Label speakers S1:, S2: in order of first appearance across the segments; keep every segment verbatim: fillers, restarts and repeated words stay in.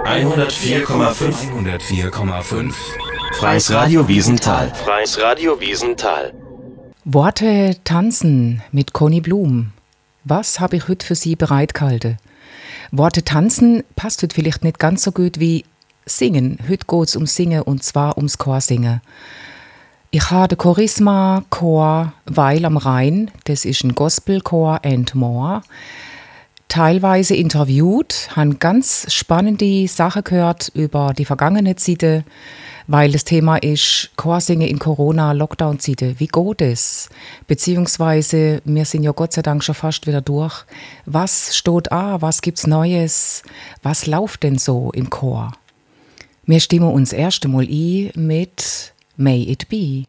S1: hundertvier Komma fünf.
S2: hundertvier Komma fünf.
S1: Freies Radio Wiesenthal. Freies Radio Wiesenthal.
S3: Worte tanzen mit Conny Blum. Was habe ich heute für Sie bereitgehalten? Worte tanzen passt heute vielleicht nicht ganz so gut wie singen. Heute geht es um Singen und zwar ums Chorsingen. Ich habe den Chorisma Chor Weil am Rhein, das ist ein Gospelchor and more, teilweise interviewt, habe ganz spannende Sachen gehört über die vergangenen Zeiten, weil das Thema ist Chorsingen in Corona-Lockdown-Zeiten. Wie geht es? Beziehungsweise, wir sind ja Gott sei Dank schon fast wieder durch. Was steht an? Was gibt's Neues? Was läuft denn so im Chor? Wir stimmen uns erst einmal ein mit May It Be.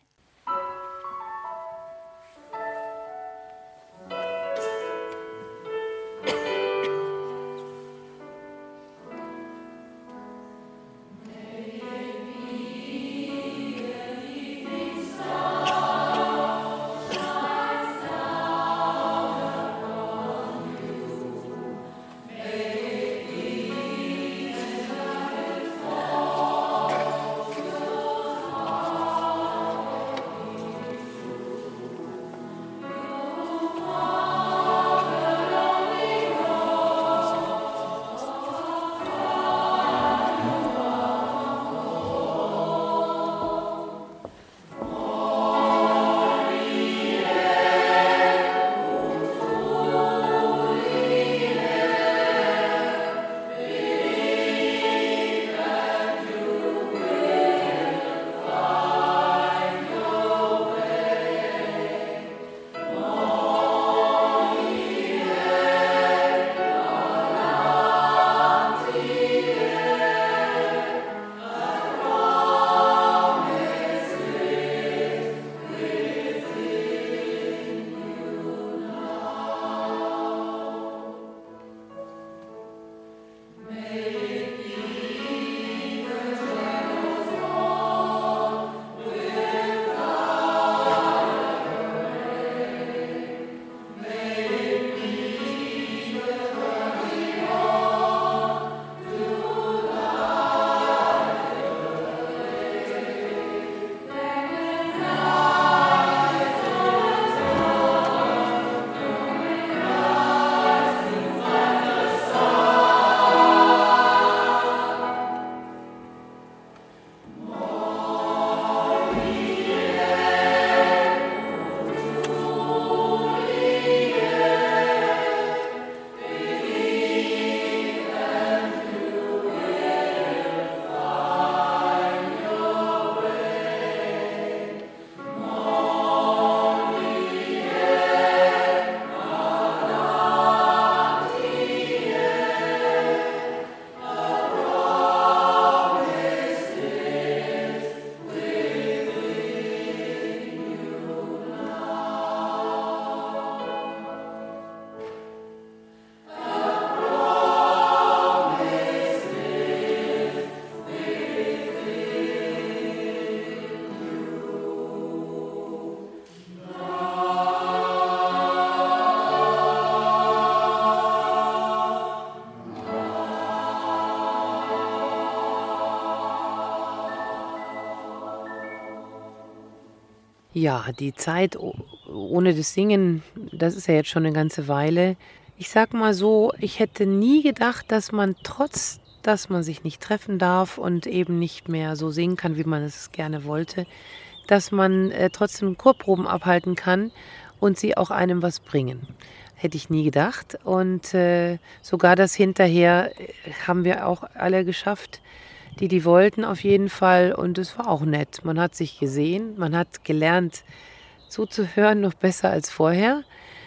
S4: Ja, die Zeit o- ohne das Singen, das ist ja jetzt schon eine ganze Weile. Ich sag mal so, ich hätte nie gedacht, dass man trotz, dass man sich nicht treffen darf und eben nicht mehr so singen kann, wie man es gerne wollte, dass man äh, trotzdem Chorproben abhalten kann und sie auch einem was bringen. Hätte ich nie gedacht. Und äh, sogar das hinterher äh, haben wir auch alle geschafft, die die wollten auf jeden Fall. Und es war auch nett. Man hat sich gesehen, man hat gelernt zuzuhören, noch besser als vorher.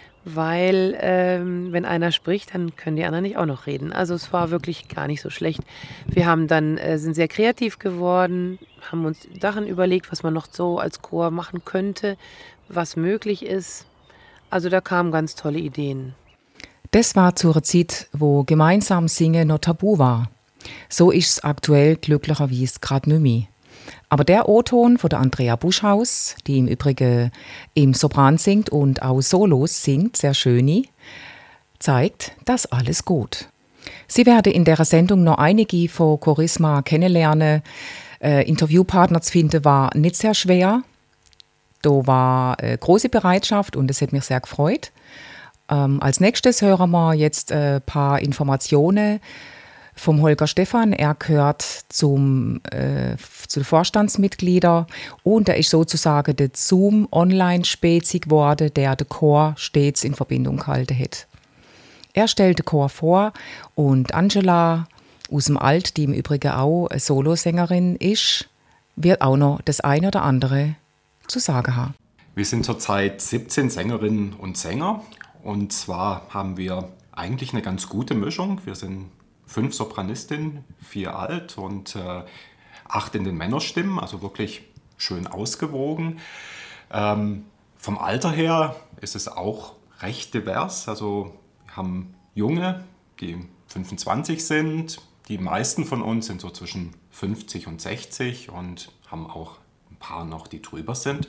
S4: Weil ähm, wenn einer spricht, dann können die anderen nicht auch noch reden. Also es war wirklich gar nicht so schlecht. Wir haben dann, äh, sind sehr kreativ geworden, haben uns Sachen überlegt, was man noch so als Chor machen könnte, was möglich ist. Also da kamen ganz tolle Ideen.
S3: Das war zur Zeit, wo gemeinsam Singen noch tabu war. So ist es aktuell glücklicherweise gerade nicht mehr. Aber der O-Ton von der Andrea Buschhaus, die im Übrigen im Sopran singt und auch Solos singt, sehr schön, zeigt, dass alles gut. Sie werden in der Sendung noch einige von Chorisma kennenlernen. Äh, Interviewpartner zu finden war nicht sehr schwer. Da war äh, große Bereitschaft und es hat mich sehr gefreut. Ähm, als nächstes hören wir jetzt ein äh, paar Informationen vom Holger Stephan. Er gehört zum, äh, zu den Vorstandsmitgliedern und er ist sozusagen der Zoom-Online-Spezi geworden, der den Chor stets in Verbindung gehalten hat. Er stellt den Chor vor und Angela aus dem Alt, die im Übrigen auch eine Solosängerin ist, wird auch noch das eine oder andere zu sagen haben.
S2: Wir sind zurzeit siebzehn Sängerinnen und Sänger. Und zwar haben wir eigentlich eine ganz gute Mischung. Wir sind fünf Sopranistinnen, vier Alt und äh, acht in den Männerstimmen, also wirklich schön ausgewogen. Ähm, vom Alter her ist es auch recht divers. Also wir haben Junge, die fünfundzwanzig sind. Die meisten von uns sind so zwischen fünfzig und sechzig und haben auch ein paar noch, die drüber sind.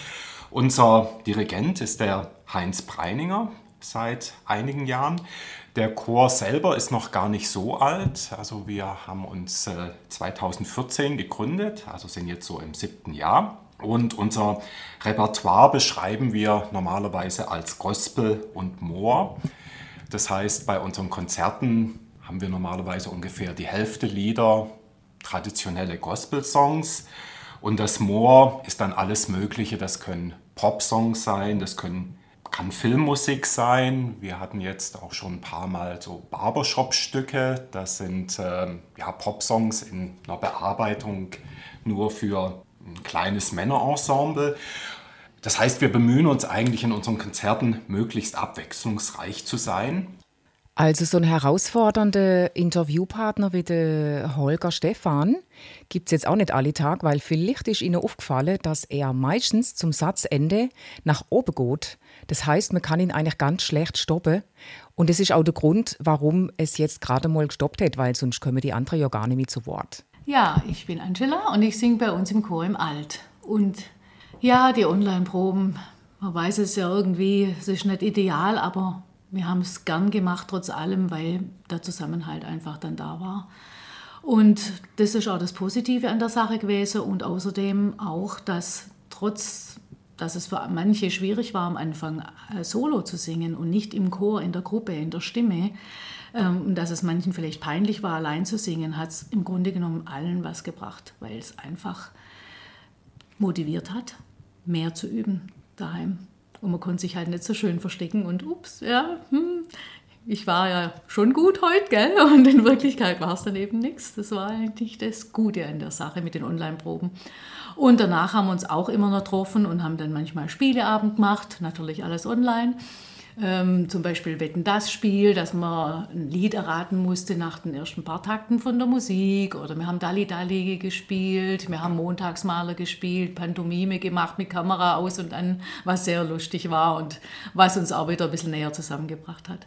S2: Unser Dirigent ist der Heinz Breininger seit einigen Jahren. Der Chor selber ist noch gar nicht so alt. Also wir haben uns äh, zweitausendvierzehn gegründet, also sind jetzt so im siebten Jahr. Und unser Repertoire beschreiben wir normalerweise als Gospel und Moor. Das heißt, bei unseren Konzerten haben wir normalerweise ungefähr die Hälfte Lieder, traditionelle Gospel-Songs. Und das Moor ist dann alles Mögliche. Das können Pop-Songs sein, das können kann Filmmusik sein. Wir hatten jetzt auch schon ein paar Mal so Barbershop-Stücke. Das sind äh, ja, Pop-Songs in einer Bearbeitung nur für ein kleines Männerensemble. Das heißt, wir bemühen uns eigentlich in unseren Konzerten möglichst abwechslungsreich zu sein.
S3: Also so einen herausfordernden Interviewpartner wie der Holger Stephan gibt es jetzt auch nicht alle Tage, weil vielleicht ist Ihnen aufgefallen, dass er meistens zum Satzende nach oben geht. Das heißt, man kann ihn eigentlich ganz schlecht stoppen. Und das ist auch der Grund, warum es jetzt gerade mal gestoppt hat, weil sonst kommen die anderen ja gar nicht mehr zu Wort.
S5: Ja, ich bin Angela und ich singe bei uns im Chor im Alt. Und ja, die Online-Proben, man weiß es ja irgendwie, es ist nicht ideal, aber wir haben es gern gemacht, trotz allem, weil der Zusammenhalt einfach dann da war. Und das ist auch das Positive an der Sache gewesen. Und außerdem auch, dass trotz, dass es für manche schwierig war, am Anfang solo zu singen und nicht im Chor, in der Gruppe, in der Stimme, und dass es manchen vielleicht peinlich war, allein zu singen, hat es im Grunde genommen allen was gebracht, weil es einfach motiviert hat, mehr zu üben daheim. Und man konnte sich halt nicht so schön verstecken und ups, ja, hm, ich war ja schon gut heute, gell? Und in Wirklichkeit war es dann eben nichts. Das war eigentlich das Gute an der Sache mit den Online-Proben. Und danach haben wir uns auch immer noch getroffen und haben dann manchmal Spieleabend gemacht, natürlich alles online. Ähm, zum Beispiel Wetten, das Spiel, dass man ein Lied erraten musste nach den ersten paar Takten von der Musik. Oder wir haben Dalli Dalli gespielt, wir haben Montagsmaler gespielt, Pantomime gemacht mit Kamera aus und an, was sehr lustig war und was uns auch wieder ein bisschen näher zusammengebracht hat.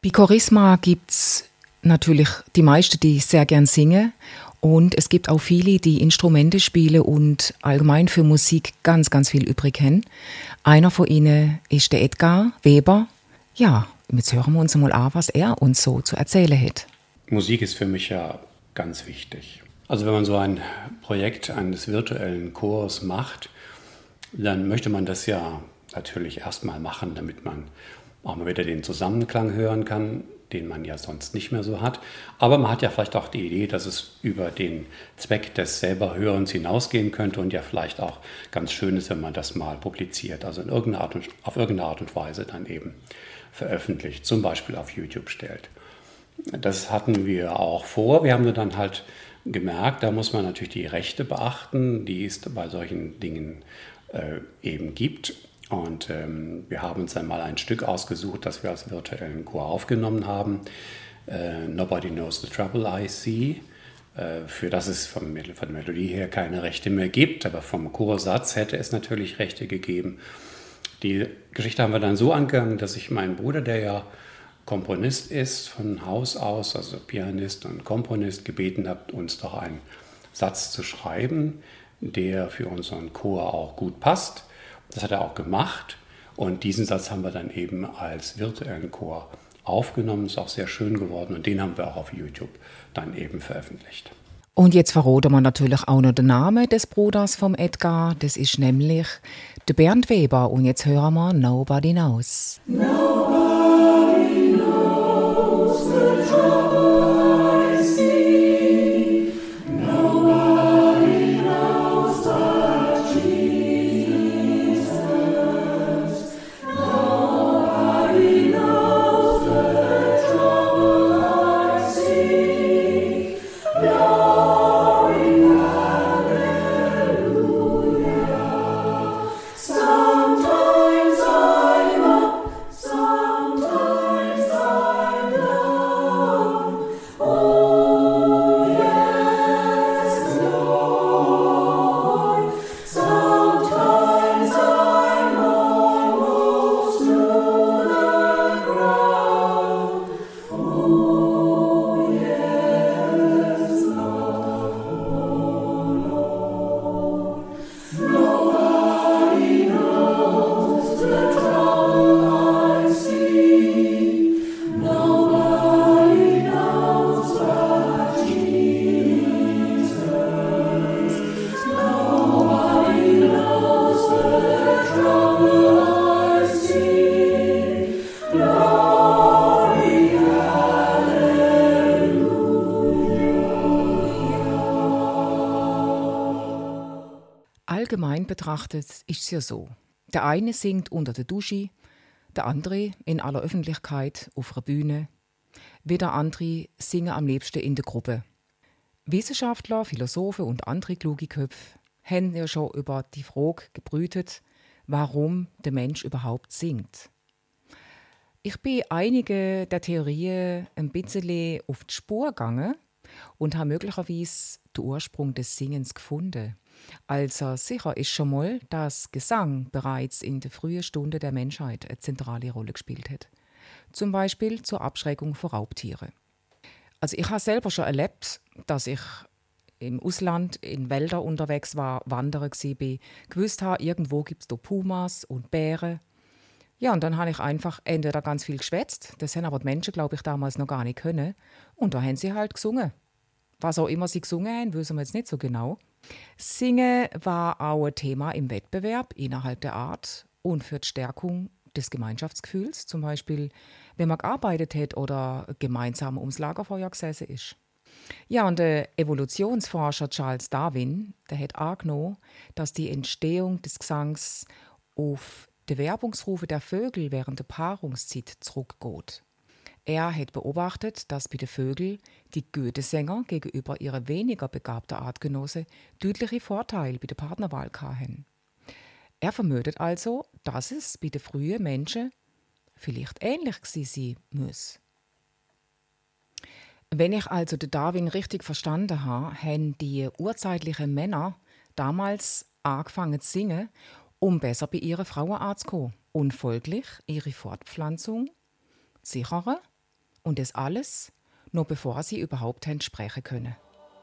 S3: Bei Chorisma gibt es natürlich die meisten, die sehr gern singen. Und es gibt auch viele, die Instrumente spielen und allgemein für Musik ganz, ganz viel übrig haben. Einer von ihnen ist der Edgar Weber. Ja, jetzt hören wir uns mal an, was er uns so zu erzählen hat.
S6: Musik ist für mich ja ganz wichtig. Also wenn man so ein Projekt eines virtuellen Chors macht, dann möchte man das ja natürlich erstmal machen, damit man auch mal wieder den Zusammenklang hören kann, den man ja sonst nicht mehr so hat. Aber man hat ja vielleicht auch die Idee, dass es über den Zweck des selber Hörens hinausgehen könnte und ja vielleicht auch ganz schön ist, wenn man das mal publiziert, also in irgendeiner Art und, auf irgendeine Art und Weise dann eben veröffentlicht, zum Beispiel auf YouTube stellt. Das hatten wir auch vor. Wir haben dann halt gemerkt, da muss man natürlich die Rechte beachten, die es bei solchen Dingen äh, eben gibt. Und ähm, wir haben uns dann mal ein Stück ausgesucht, das wir als virtuellen Chor aufgenommen haben. Äh, Nobody Knows the Trouble I See, äh, für das es vom, von der Melodie her keine Rechte mehr gibt, aber vom Chorsatz hätte es natürlich Rechte gegeben. Die Geschichte haben wir dann so angegangen, dass ich meinen Bruder, der ja Komponist ist, von Haus aus, also Pianist und Komponist, gebeten habe, uns doch einen Satz zu schreiben, der für unseren Chor auch gut passt. Das hat er auch gemacht und diesen Satz haben wir dann eben als virtuellen Chor aufgenommen. Ist auch sehr schön geworden und den haben wir auch auf YouTube dann eben veröffentlicht.
S3: Und jetzt verraten wir natürlich auch noch den Namen des Bruders vom Edgar. Das ist nämlich der Bernd Weber und jetzt hören wir Nobody Knows. Nobody knows the trouble I see. Nobody knows but Jesus. Nobody knows the trouble I see. Glory, hallelujah. Sometimes I'm up, sometimes I'm down. Oh yes, Lord. Sometimes I'm almost to the ground. Oh yes, Lord. Nobody knows the trouble I see. Nobody knows but Jesus. Nobody knows the trouble I see. Glory, hallelujah. Allgemein betrachtet ist es ja so. Der eine singt unter der Dusche, der andere in aller Öffentlichkeit auf einer Bühne, wieder andere singen am liebsten in der Gruppe. Wissenschaftler, Philosophen und andere kluge Köpfe haben ja schon über die Frage gebrütet, warum der Mensch überhaupt singt. Ich bin einige der Theorien ein bisschen auf die Spur gegangen und habe möglicherweise den Ursprung des Singens gefunden. Also sicher ist schon mal, dass Gesang bereits in der frühen Stunde der Menschheit eine zentrale Rolle gespielt hat. Zum Beispiel zur Abschreckung von Raubtieren. Also ich habe selber schon erlebt, dass ich im Ausland in Wäldern unterwegs war, wandern war, gewusst habe, irgendwo gibt es da Pumas und Bären. Ja, und dann habe ich einfach entweder ganz viel geschwätzt, das haben aber die Menschen, glaube ich, damals noch gar nicht können. Und da haben sie halt gesungen. Was auch immer sie gesungen haben, wissen wir jetzt nicht so genau. Singen war auch ein Thema im Wettbewerb innerhalb der Art und für die Stärkung des Gemeinschaftsgefühls, zum Beispiel, wenn man gearbeitet hat oder gemeinsam ums Lagerfeuer gesessen ist. Ja, und der Evolutionsforscher Charles Darwin, der hat angenommen, dass die Entstehung des Gesangs auf die Werbungsrufe der Vögel während der Paarungszeit zurückgeht. Er hat beobachtet, dass bei den Vögeln die Goethe-Sänger gegenüber ihren weniger begabten Artgenossen deutliche Vorteile bei der Partnerwahl hatten. Er vermutet also, dass es bei den frühen Menschen vielleicht ähnlich gewesen sein muss. Wenn ich also den Darwin richtig verstanden habe, haben die urzeitlichen Männer damals angefangen zu singen, um besser bei ihren Frauen anzukommen und folglich ihre Fortpflanzung sicherer Und das alles, noch bevor sie überhaupt haben sprechen können.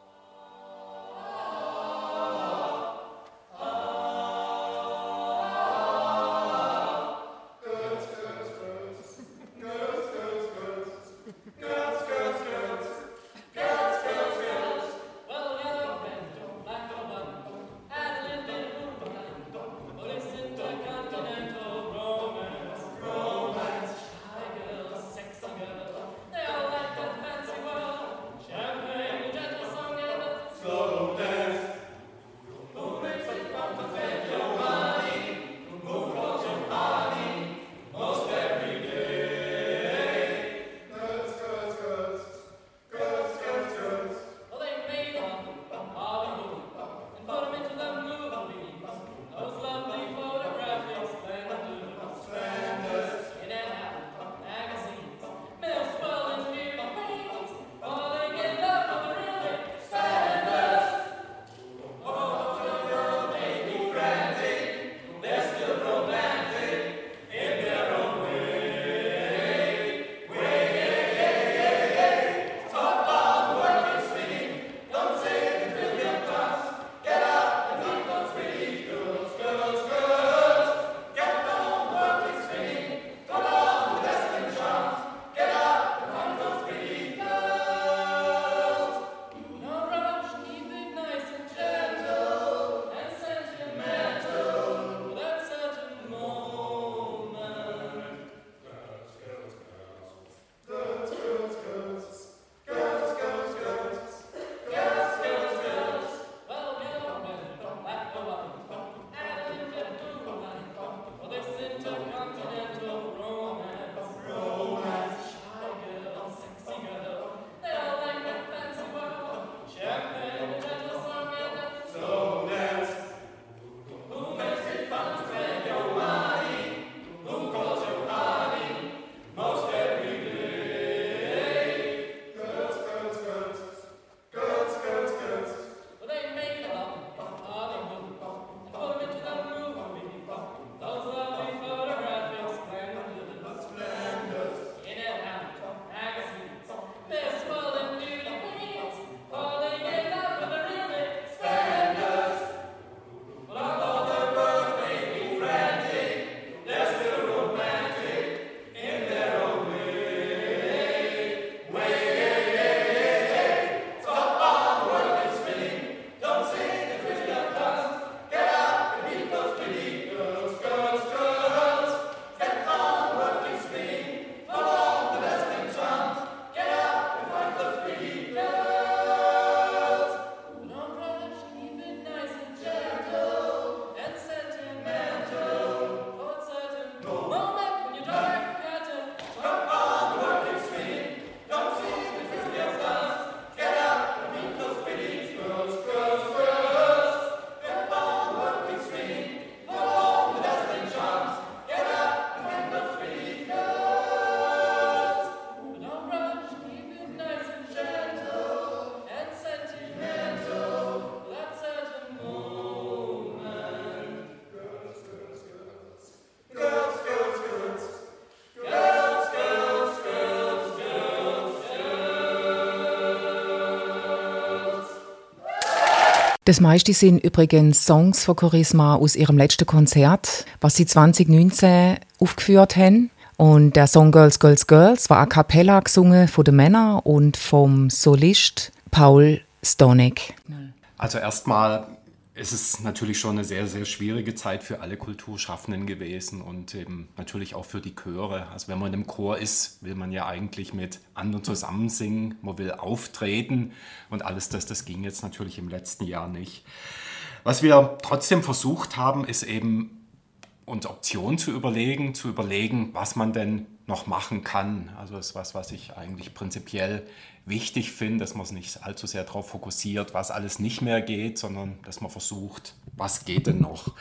S3: Das meiste sind übrigens Songs von Chorisma aus ihrem letzten Konzert, was sie zwanzig neunzehn aufgeführt haben. Und der Song Girls, Girls, Girls war a cappella gesungen von den Männern und vom Solist Paul Stonek.
S2: Also erstmal ist es natürlich schon eine sehr, sehr schwierige Zeit für alle Kulturschaffenden gewesen und eben natürlich auch für die Chöre. Also wenn man im Chor ist, will man ja eigentlich mit anderen zusammen singen, man will auftreten und alles das, das ging jetzt natürlich im letzten Jahr nicht. Was wir trotzdem versucht haben, ist eben uns Optionen zu überlegen, zu überlegen, was man denn noch machen kann. Also das ist was, was ich eigentlich prinzipiell wichtig finde, dass man es nicht allzu sehr darauf fokussiert, was alles nicht mehr geht, sondern dass man versucht, was geht denn noch.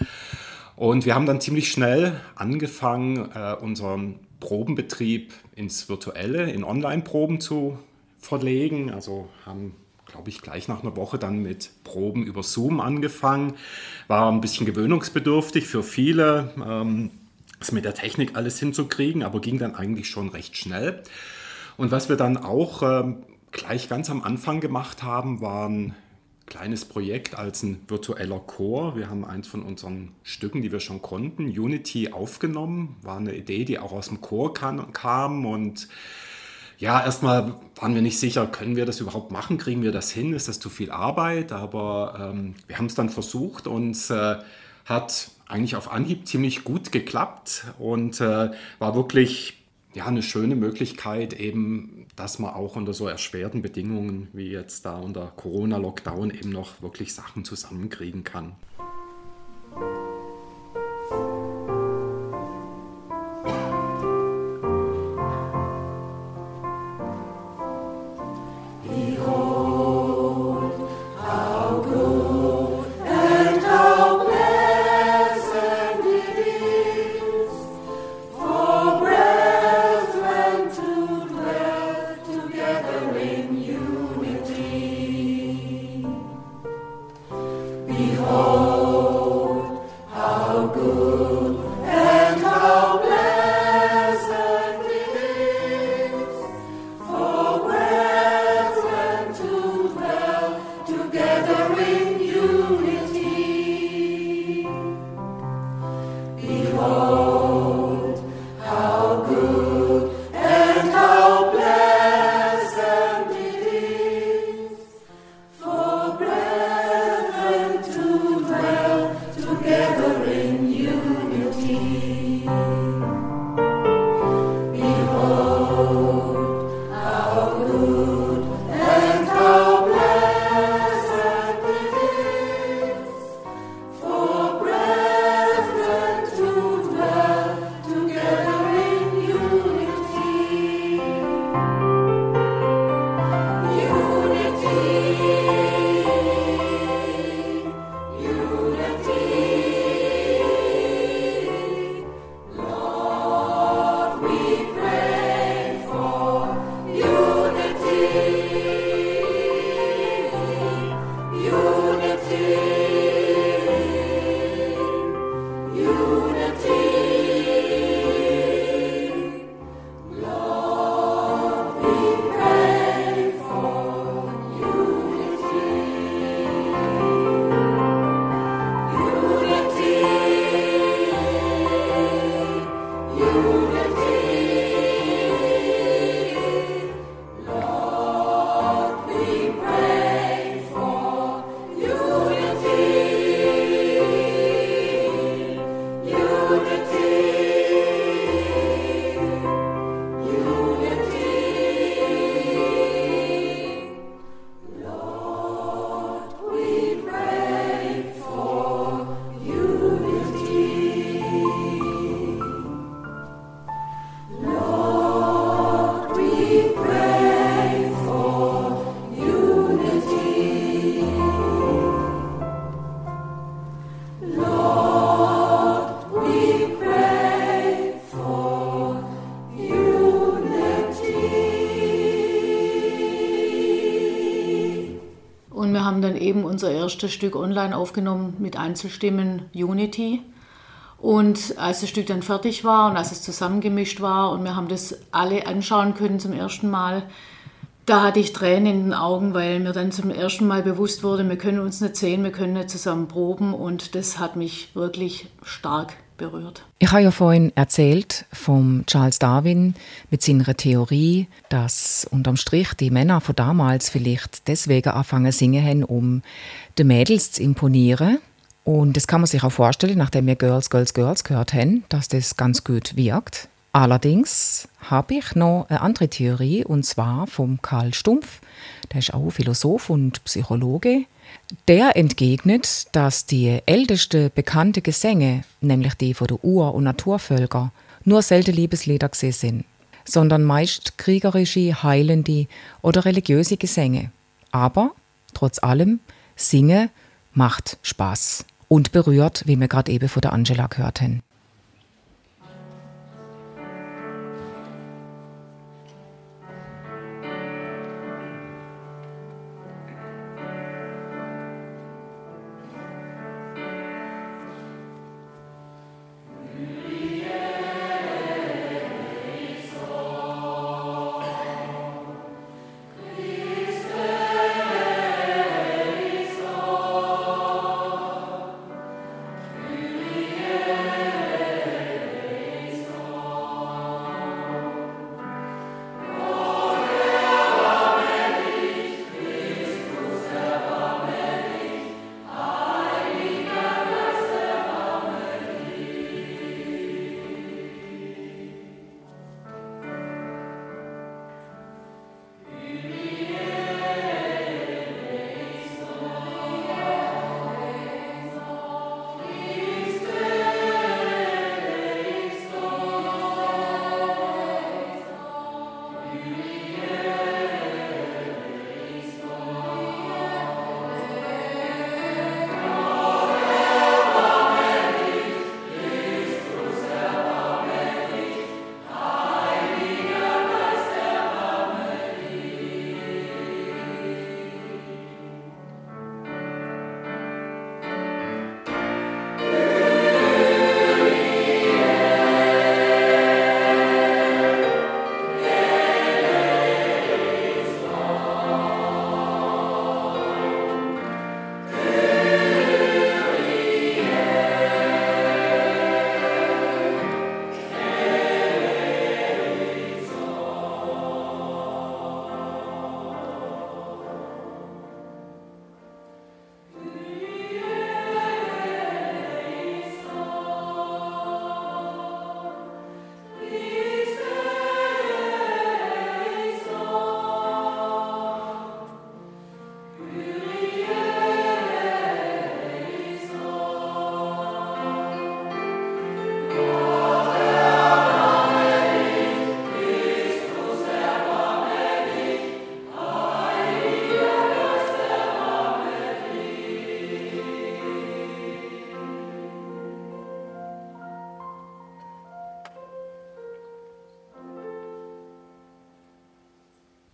S2: Und wir haben dann ziemlich schnell angefangen, äh, unseren Probenbetrieb ins Virtuelle, in Online-Proben zu verlegen. Also haben, glaube ich, gleich nach einer Woche dann mit Proben über Zoom angefangen. War ein bisschen gewöhnungsbedürftig für viele, ähm, das mit der Technik alles hinzukriegen, aber ging dann eigentlich schon recht schnell. Und was wir dann auch ähm, gleich ganz am Anfang gemacht haben, war ein kleines Projekt als ein virtueller Chor. Wir haben eins von unseren Stücken, die wir schon konnten, Unity, aufgenommen. War eine Idee, die auch aus dem Chor kam, kam und ja, erstmal waren wir nicht sicher, können wir das überhaupt machen, kriegen wir das hin, ist das zu viel Arbeit, aber ähm, wir haben es dann versucht und es äh, hat eigentlich auf Anhieb ziemlich gut geklappt und äh, war wirklich ja, eine schöne Möglichkeit eben, dass man auch unter so erschwerten Bedingungen wie jetzt da unter Corona-Lockdown eben noch wirklich Sachen zusammenkriegen kann.
S5: Unser erstes Stück online aufgenommen mit Einzelstimmen Unity. Und als das Stück dann fertig war und als es zusammengemischt war und wir haben das alle anschauen können zum ersten Mal, da hatte ich Tränen in den Augen, weil mir dann zum ersten Mal bewusst wurde, wir können uns nicht sehen, wir können nicht zusammen proben und das hat mich wirklich stark berührt.
S3: Ich habe ja vorhin erzählt vom Charles Darwin mit seiner Theorie, dass unterm Strich die Männer von damals vielleicht deswegen anfangen zu singen haben, um den Mädels zu imponieren. Und das kann man sich auch vorstellen, nachdem wir Girls, Girls, Girls gehört haben, dass das ganz gut wirkt. Allerdings habe ich noch eine andere Theorie, und zwar vom Karl Stumpf. Der ist auch Philosoph und Psychologe. Der entgegnet, dass die ältesten bekannten Gesänge, nämlich die von den Ur- und Naturvölkern, nur selten Liebeslieder gewesen sind, sondern meist kriegerische, heilende oder religiöse Gesänge. Aber trotz allem, Singen macht Spaß und berührt, wie wir gerade eben von der Angela gehört haben.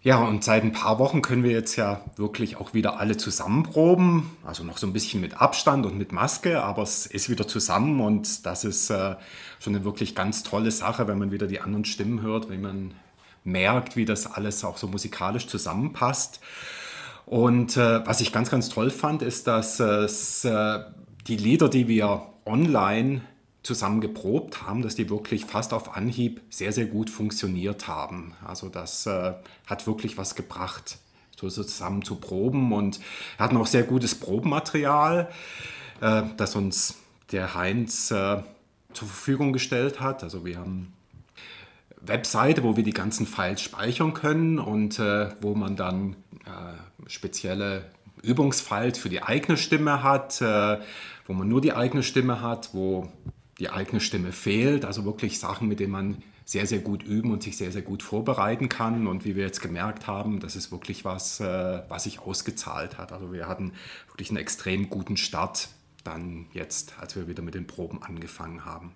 S2: Ja, und seit ein paar Wochen können wir jetzt ja wirklich auch wieder alle zusammen proben. Also noch so ein bisschen mit Abstand und mit Maske, aber es ist wieder zusammen und das ist äh, schon eine wirklich ganz tolle Sache, wenn man wieder die anderen Stimmen hört, wenn man merkt, wie das alles auch so musikalisch zusammenpasst. Und äh, was ich ganz, ganz toll fand, ist, dass es, äh, die Lieder, die wir online zusammen geprobt haben, dass die wirklich fast auf Anhieb sehr, sehr gut funktioniert haben. Also das äh, hat wirklich was gebracht, so zusammen zu proben. Und wir hatten auch sehr gutes Probenmaterial, äh, das uns der Heinz äh, zur Verfügung gestellt hat. Also wir haben Webseite, wo wir die ganzen Files speichern können und äh, wo man dann äh, spezielle Übungsfiles für die eigene Stimme hat, äh, wo man nur die eigene Stimme hat, wo die eigene Stimme fehlt, also wirklich Sachen, mit denen man sehr, sehr gut üben und sich sehr, sehr gut vorbereiten kann. Und wie wir jetzt gemerkt haben, das ist wirklich was, äh, was sich ausgezahlt hat. Also wir hatten wirklich einen extrem guten Start dann jetzt, als wir wieder mit den Proben angefangen haben.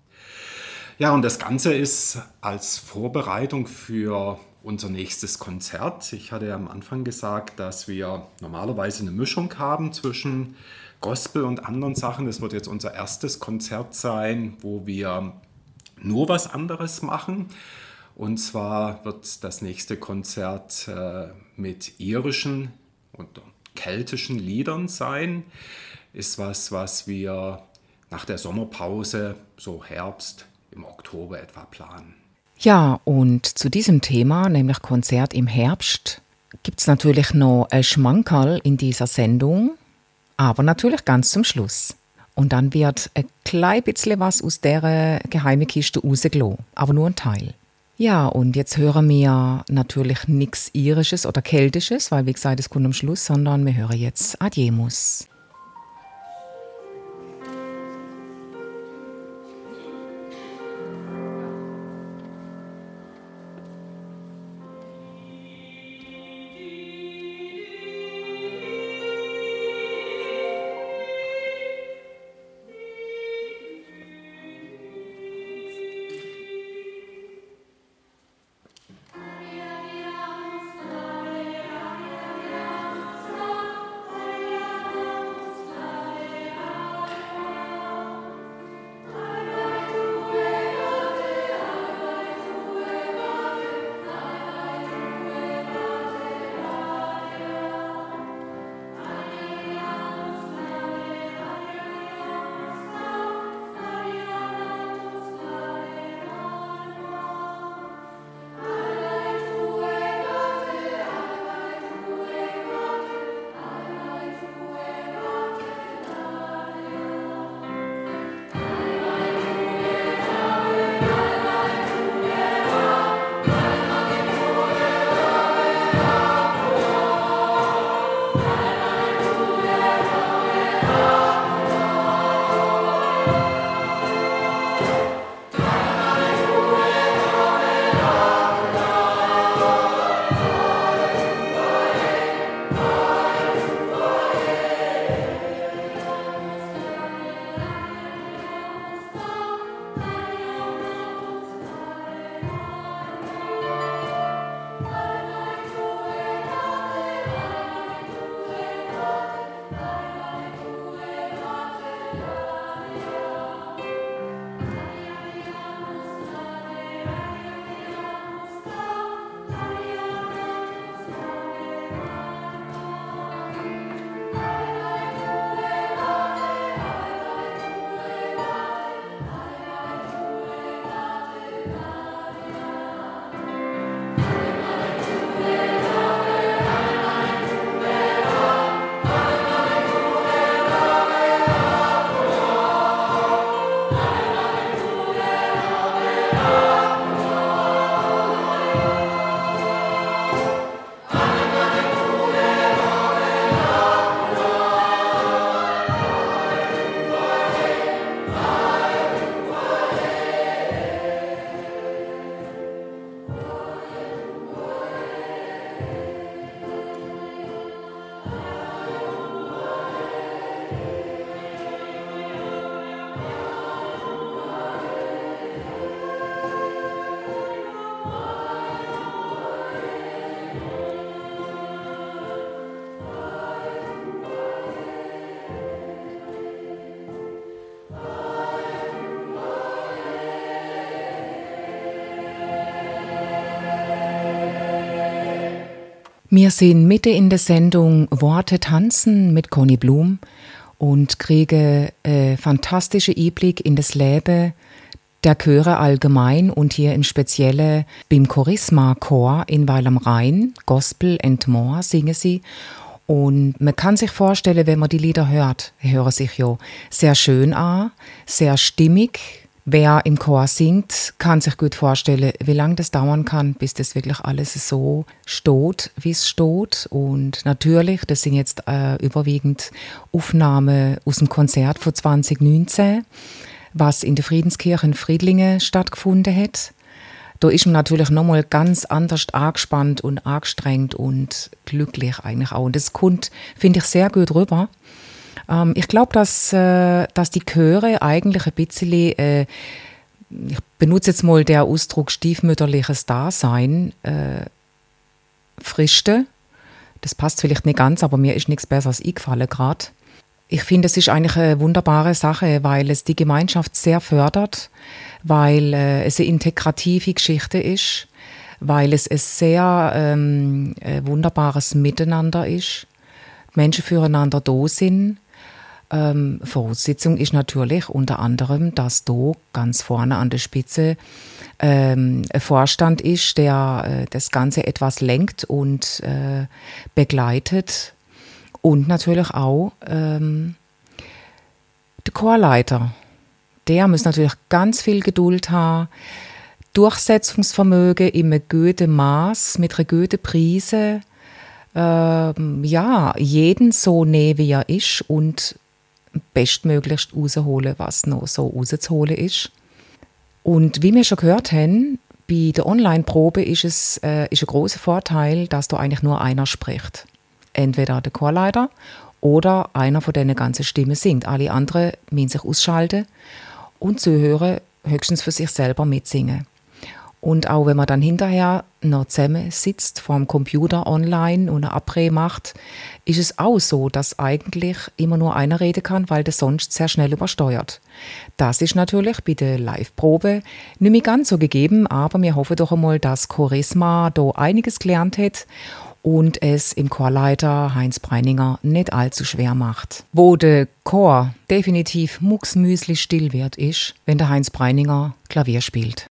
S2: Ja, und das Ganze ist als Vorbereitung für unser nächstes Konzert. Ich hatte ja am Anfang gesagt, dass wir normalerweise eine Mischung haben zwischen Gospel und anderen Sachen. Das wird jetzt unser erstes Konzert sein, wo wir nur was anderes machen. Und zwar wird das nächste Konzert äh, mit irischen und keltischen Liedern sein. Ist was, was wir nach der Sommerpause, so Herbst, im Oktober etwa planen.
S3: Ja, und zu diesem Thema, nämlich Konzert im Herbst, gibt es natürlich noch ein Schmankerl in dieser Sendung, aber natürlich ganz zum Schluss. Und dann wird ein klein bisschen was aus dieser geheimen Kiste rausgelassen, aber nur ein Teil. Ja, und jetzt hören wir natürlich nichts Irisches oder Keltisches, weil wie gesagt, es kommt am Schluss, sondern wir hören jetzt Adiemus.
S7: Yeah.
S3: Wir sind mitten in der Sendung Worte tanzen mit Conny Blum und kriegen einen fantastischen Einblick in das Leben der Chöre allgemein und hier im Speziellen beim Chorisma-Chor in Weil am Rhein, Gospel and More, singen sie. Und man kann sich vorstellen, wenn man die Lieder hört, hören sich ja sehr schön an, sehr stimmig. Wer im Chor singt, kann sich gut vorstellen, wie lange das dauern kann, bis das wirklich alles so steht, wie es steht. Und natürlich, das sind jetzt äh, überwiegend Aufnahmen aus dem Konzert von zwanzig neunzehn, was in der Friedenskirche in Friedlingen stattgefunden hat. Da ist man natürlich nochmal ganz anders angespannt und angestrengt und glücklich eigentlich auch. Und das kommt, finde ich, sehr gut rüber. Ähm, ich glaube, dass, äh, dass die Chöre eigentlich ein bisschen, äh, ich benutze jetzt mal den Ausdruck stiefmütterliches Dasein, äh, fristen. Das passt vielleicht nicht ganz, aber mir ist nichts Besseres eingefallen gerade. Ich finde, es ist eigentlich eine wunderbare Sache, weil es die Gemeinschaft sehr fördert, weil äh, es eine integrative Geschichte ist, weil es ein sehr ähm, ein wunderbares Miteinander ist, Menschen füreinander da sind. Ähm, Voraussetzung ist natürlich unter anderem, dass da ganz vorne an der Spitze ähm, ein Vorstand ist, der äh, das Ganze etwas lenkt und äh, begleitet. Und natürlich auch ähm, der Chorleiter. Der muss natürlich ganz viel Geduld haben, Durchsetzungsvermögen in einem guten Maß, mit einer guten Prise. Ähm, ja, jeden so nehmen, wie er ist und bestmöglichst rausholen, was noch so rauszuholen ist. Und wie wir schon gehört haben, bei der Online-Probe ist es äh, ist ein grosser Vorteil, dass da eigentlich nur einer spricht. Entweder der Chorleiter oder einer von diesen ganzen Stimmen singt. Alle anderen müssen sich ausschalten und zuhören, höchstens für sich selber mitsingen. Und auch wenn man dann hinterher noch zusammen sitzt vor dem Computer online und eine Abrede macht, ist es auch so, dass eigentlich immer nur einer reden kann, weil der sonst sehr schnell übersteuert. Das ist natürlich bei der Live-Probe nicht mehr ganz so gegeben, aber wir hoffen doch einmal, dass Chorisma da einiges gelernt hat und es im Chorleiter Heinz Breininger nicht allzu schwer macht. Wo der Chor definitiv mucksmüsli still wird, ist, wenn der Heinz Breininger Klavier spielt.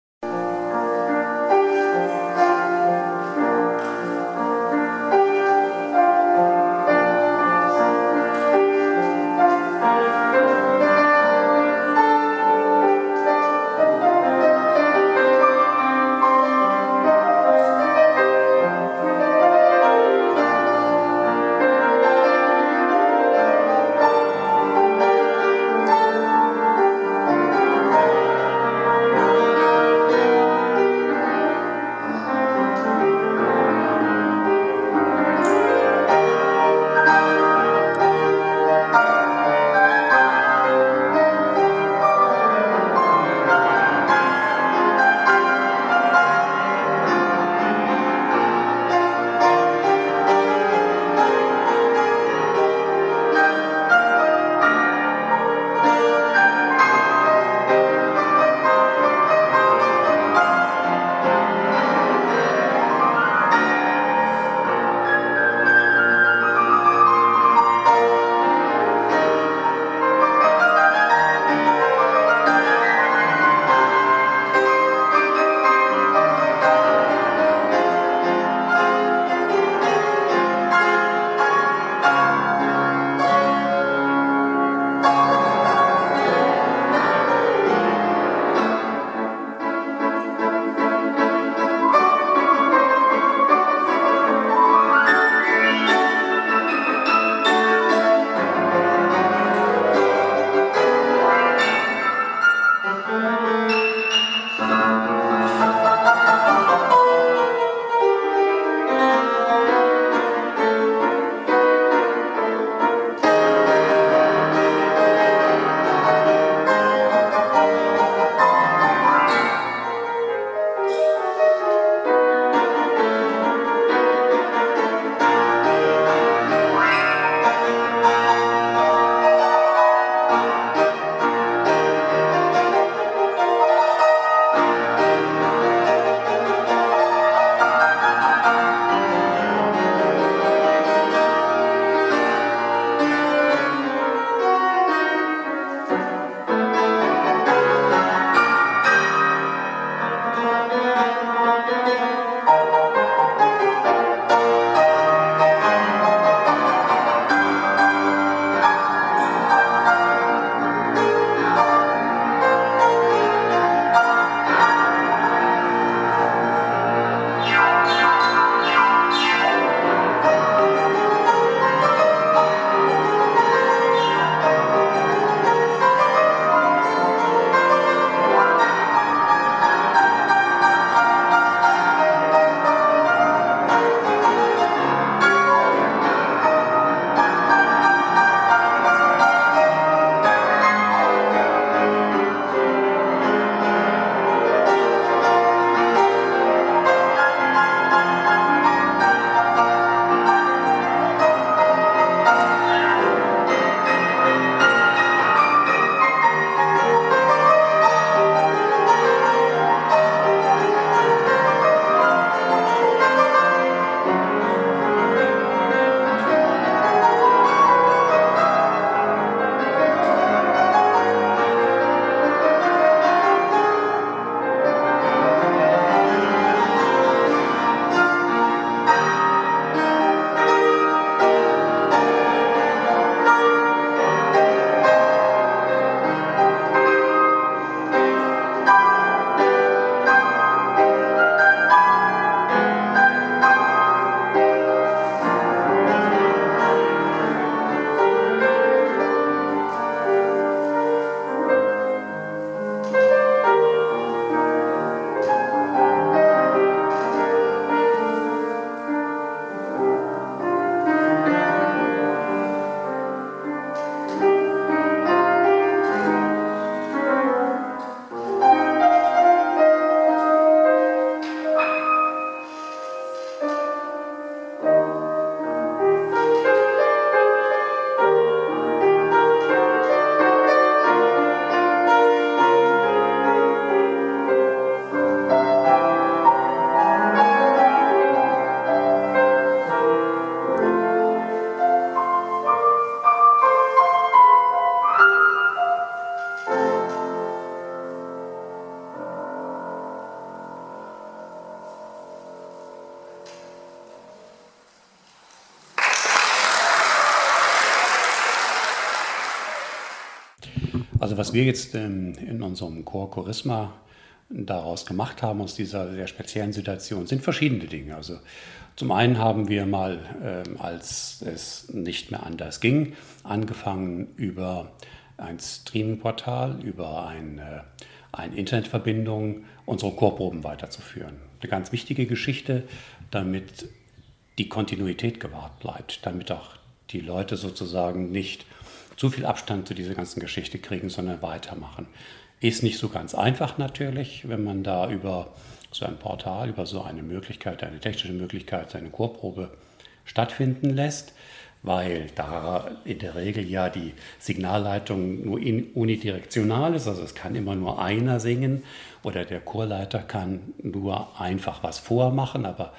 S6: Also was wir jetzt ähm, in unserem Chor Chorisma daraus gemacht haben, aus dieser sehr speziellen Situation, sind verschiedene Dinge. Also zum einen haben wir mal, ähm, als es nicht mehr anders ging, angefangen über ein Streaming-Portal, über eine, eine Internetverbindung unsere Chorproben weiterzuführen. Eine ganz wichtige Geschichte, damit die Kontinuität gewahrt bleibt, damit auch die Leute sozusagen nicht zu viel Abstand zu dieser ganzen Geschichte kriegen, sondern weitermachen. Ist nicht so ganz einfach natürlich, wenn man da über so ein Portal, über so eine Möglichkeit, eine technische Möglichkeit, seine Chorprobe stattfinden lässt, weil da in der Regel ja die Signalleitung nur unidirektional ist, also es kann immer nur einer singen oder der Chorleiter kann nur einfach was vormachen, aber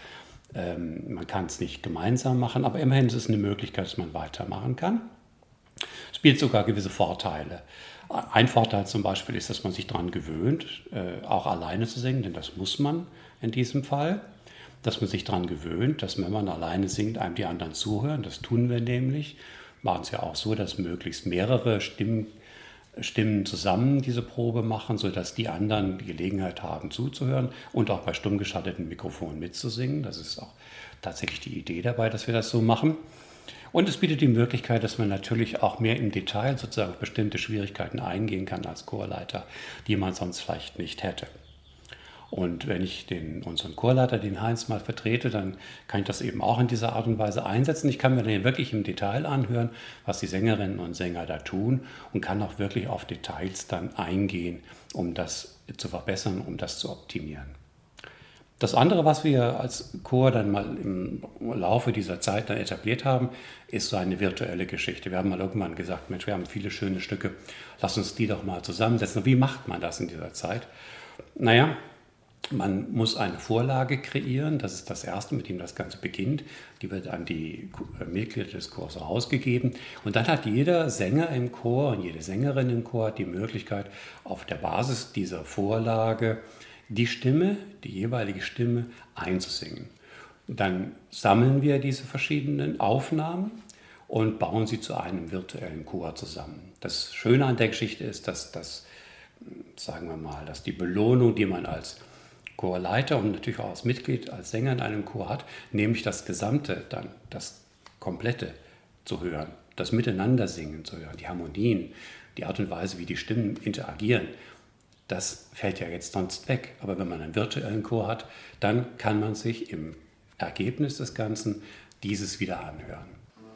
S6: ähm, man kann es nicht gemeinsam machen, aber immerhin ist es eine Möglichkeit, dass man weitermachen kann. Es bietet sogar gewisse Vorteile. Ein Vorteil zum Beispiel ist, dass man sich daran gewöhnt, äh, auch alleine zu singen, denn das muss man in diesem Fall. Dass man sich daran gewöhnt, dass wenn man alleine singt, einem die anderen zuhören. Das tun wir nämlich. Machen es ja auch so, dass möglichst mehrere Stimmen, Stimmen zusammen diese Probe machen, sodass die anderen die Gelegenheit haben zuzuhören und auch bei stumm geschalteten Mikrofonen mitzusingen. Das ist auch tatsächlich die Idee dabei, dass wir das so machen. Und es bietet die Möglichkeit, dass man natürlich auch mehr im Detail sozusagen auf bestimmte Schwierigkeiten eingehen kann als Chorleiter, die man sonst vielleicht nicht hätte. Und wenn ich den, unseren Chorleiter, den Heinz, mal vertrete, dann kann ich das eben auch in dieser Art und Weise einsetzen. Ich kann mir dann wirklich im Detail anhören, was die Sängerinnen und Sänger da tun und kann auch wirklich auf Details dann eingehen, um das zu verbessern, um das zu optimieren. Das andere, was wir als Chor dann mal im Laufe dieser Zeit dann etabliert haben, ist so eine virtuelle Geschichte. Wir haben mal irgendwann gesagt, Mensch, wir haben viele schöne Stücke, lass uns die doch mal zusammensetzen. Wie macht man das in dieser Zeit? Naja, man muss eine Vorlage kreieren, das ist das Erste, mit dem das Ganze beginnt. Die wird an die Mitglieder des Chors rausgegeben. Und dann hat jeder Sänger im Chor und jede Sängerin im Chor die Möglichkeit, auf der Basis dieser Vorlage die Stimme, die jeweilige Stimme einzusingen. Dann sammeln wir diese verschiedenen Aufnahmen und bauen sie zu einem virtuellen Chor zusammen. Das Schöne an der Geschichte ist, dass das, sagen wir mal, dass die Belohnung, die man als Chorleiter und natürlich auch als Mitglied, als Sänger in einem Chor hat, nämlich das Gesamte, dann das Komplette zu hören, das Miteinandersingen zu hören, die Harmonien, die Art und Weise, wie die Stimmen interagieren, das fällt ja jetzt sonst weg. Aber wenn man einen virtuellen Chor hat, dann kann man sich im Ergebnis des Ganzen dieses wieder anhören.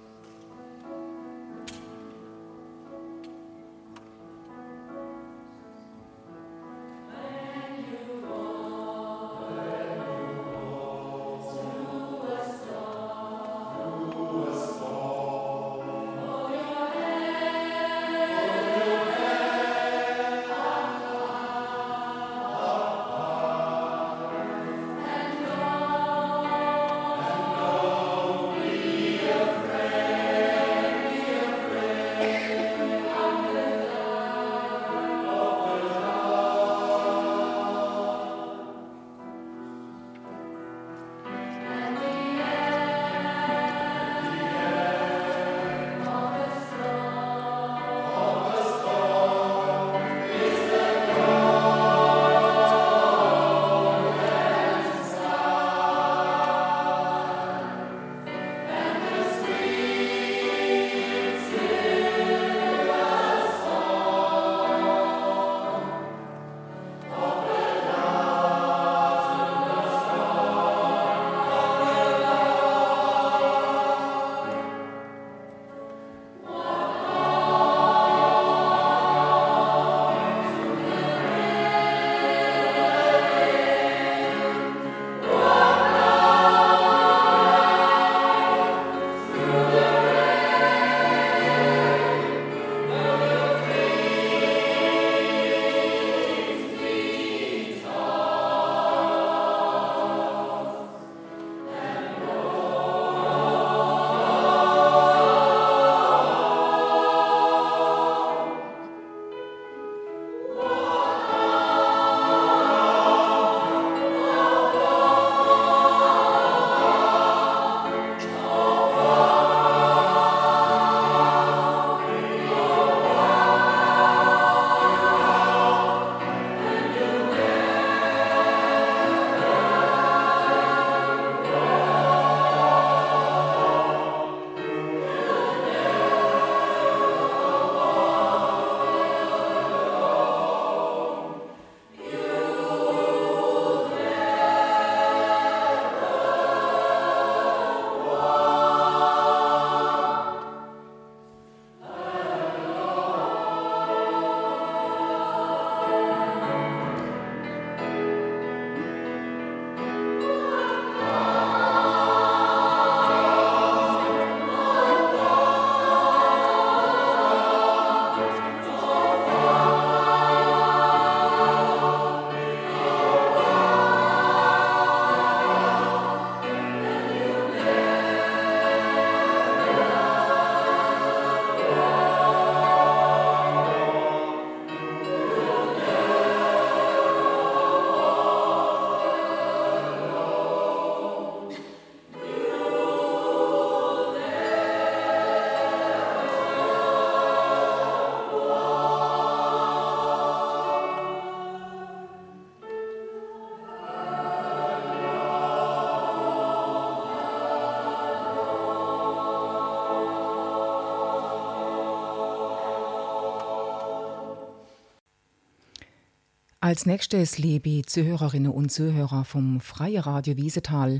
S3: Als nächstes, liebe Zuhörerinnen und Zuhörer vom Freien Radio Wiesenthal,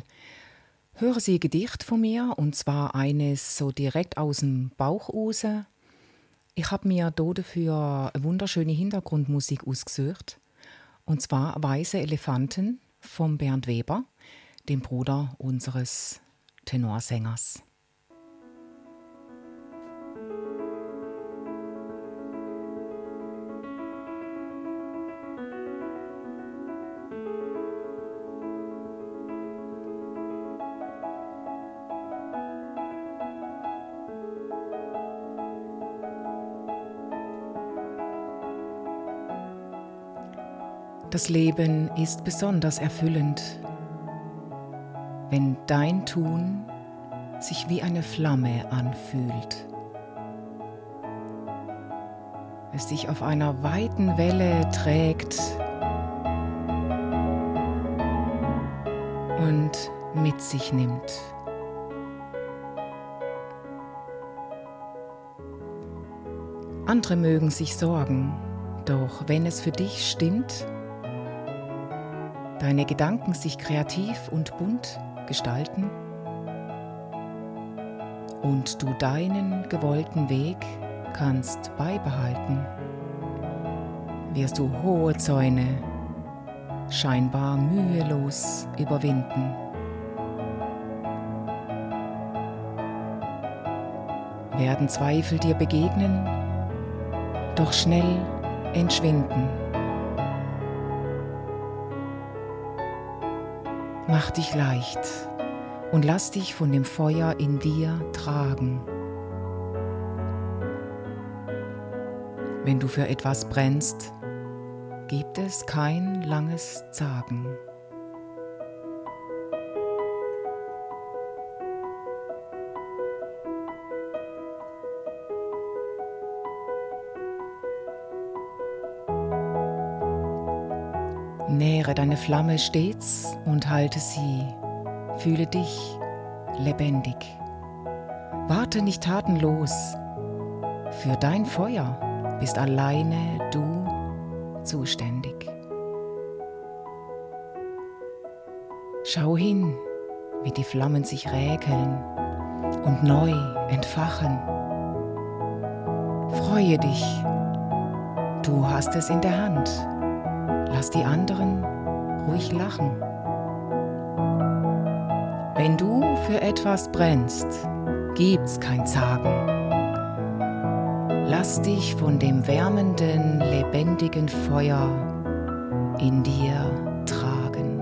S3: hören Sie ein Gedicht von mir, und zwar eines so direkt aus dem Bauch raus. Ich habe mir dafür eine wunderschöne Hintergrundmusik ausgesucht, und zwar «Weiße Elefanten» von Bernd Weber, dem Bruder unseres Tenorsängers. Das Leben ist besonders erfüllend, wenn dein Tun sich wie eine Flamme anfühlt. Es dich auf einer weiten Welle trägt und mit sich nimmt. Andere mögen sich sorgen, doch wenn es für dich stimmt, deine Gedanken sich kreativ und bunt gestalten und du deinen gewollten Weg kannst beibehalten, wirst du hohe Zäune scheinbar mühelos überwinden. Werden Zweifel dir begegnen, doch schnell entschwinden. Mach dich leicht und lass dich von dem Feuer in dir tragen. Wenn du für etwas brennst, gibt es kein langes Zagen. Nähre deine Flamme stets und halte sie. Fühle dich lebendig. Warte nicht tatenlos. Für dein Feuer bist alleine du zuständig. Schau hin, wie die Flammen sich räkeln und neu entfachen. Freue dich, du hast es in der Hand. Lass die anderen ruhig lachen. Wenn du für etwas brennst, gibt's kein Zagen. Lass dich von dem wärmenden, lebendigen Feuer in dir tragen.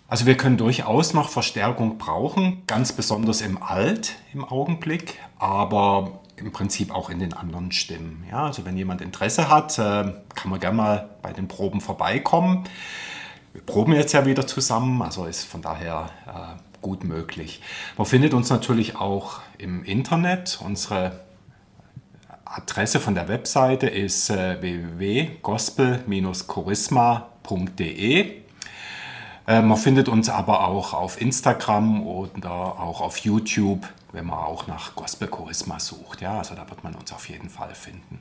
S2: Also wir können durchaus noch Verstärkung brauchen, ganz besonders im Alt im Augenblick, aber im Prinzip auch in den anderen Stimmen. Ja, also wenn jemand Interesse hat, kann man gerne mal bei den Proben vorbeikommen. Wir proben jetzt ja wieder zusammen, also ist von daher äh, gut möglich. Man findet uns natürlich auch im Internet. Unsere Adresse von der Webseite ist äh, w w w punkt gospel Bindestrich chorisma punkt d e. Äh, man findet uns aber auch auf Instagram oder auch auf YouTube, wenn man auch nach Gospel Chorisma sucht. Ja, also da wird man uns auf jeden Fall finden.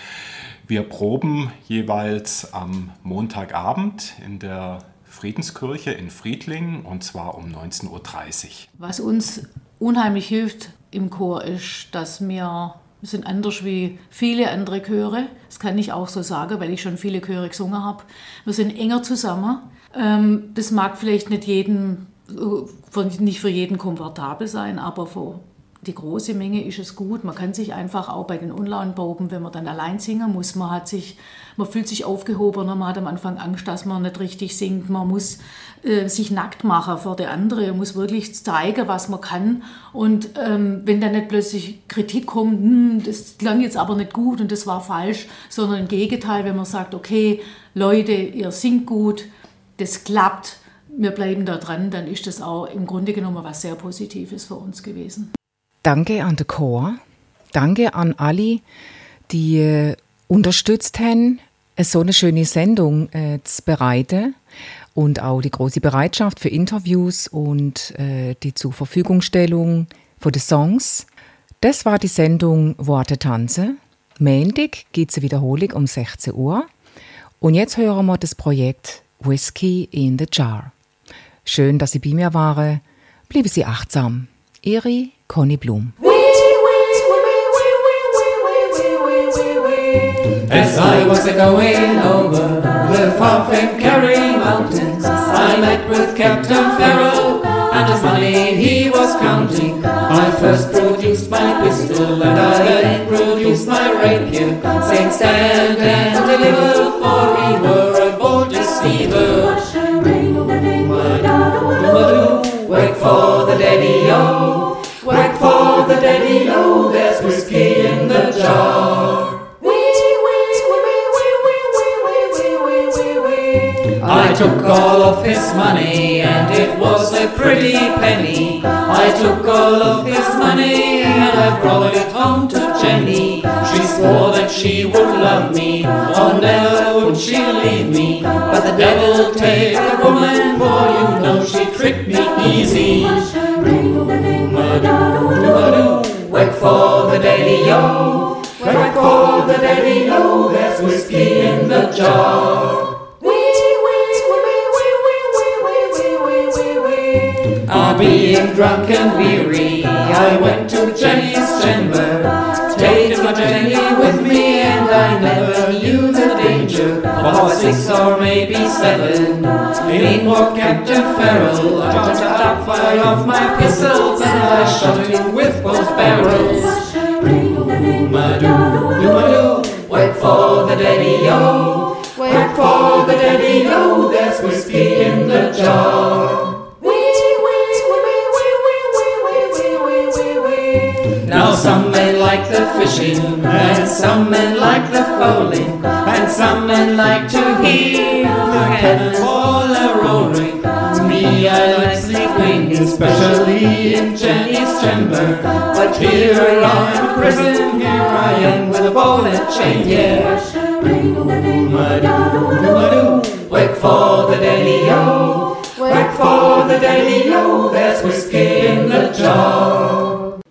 S2: Wir proben jeweils am Montagabend in der Friedenskirche in Friedlingen und zwar um neunzehn Uhr dreißig.
S5: Was uns unheimlich hilft im Chor ist, dass wir, wir sind anders wie viele andere Chöre, das kann ich auch so sagen, weil ich schon viele Chöre gesungen habe. Wir sind enger zusammen. Das mag vielleicht nicht jedem, nicht für jeden komfortabel sein, aber für die große Menge ist es gut. Man kann sich einfach auch bei den Online-Proben, wenn man dann allein singen muss, man hat sich, man fühlt sich aufgehobener, man hat am Anfang Angst, dass man nicht richtig singt. Man muss äh, sich nackt machen vor der andere, man muss wirklich zeigen, was man kann. Und ähm, wenn dann nicht plötzlich Kritik kommt, hm, das klang jetzt aber nicht gut und das war falsch, sondern im Gegenteil, wenn man sagt, okay, Leute, ihr singt gut, das klappt, wir bleiben da dran, dann ist das auch im Grunde genommen was sehr Positives für uns gewesen.
S3: Danke an den Chor, danke an alle, die äh, unterstützt haben, so eine schöne Sendung äh, zu bereiten und auch die große Bereitschaft für Interviews und äh, die zur Verfügungstellung von den Songs. Das war die Sendung Worte tanzen. Montag gibt es eine Wiederholung um sechzehn Uhr. Und jetzt hören wir das Projekt Whiskey in the Jar. Schön, dass Sie bei mir waren. Bleiben Sie achtsam. Ihre Conny Blum.
S7: As I was a-going over the far-famed Kerry Mountains, I met with Captain Farrell, and his money he was counting. I first produced my pistol, and I then produced my rapier, saying stand and deliver, for we were a bold deceiver. Wait for the daddy-o, wait for the daddy-o, there's whiskey in the jar. I took all of his money, and it was a pretty penny. I took all of his money, and I brought it home to Jenny. She swore that she would love me, oh never would she leave me. But the devil take a woman, boy, you know she tricked me easy. Wait for the daddy-o, wait for the daddy-o, there's whiskey in the jar. Ah, being drunk and weary, I went to Jenny's chamber, taking my Jenny with me, and I never knew the danger. About six or maybe seven, in walked Captain Farrell. I jumped up, fired off my pistols, and I shot him with both barrels. Do-ma-do, wait for the daddy-o, wait for the daddy-o, there's whiskey in the jar. Now some men like the fishing, and some men like the fowling, and some men like to hear the cannonball a-roaring. Me, I like sleeping, especially in Jenny's chamber. But here I am in prison, here I am with a ball and chain, yeah. Wait for the daddy-o, wait for the daddy-o, there's whiskey in the jar.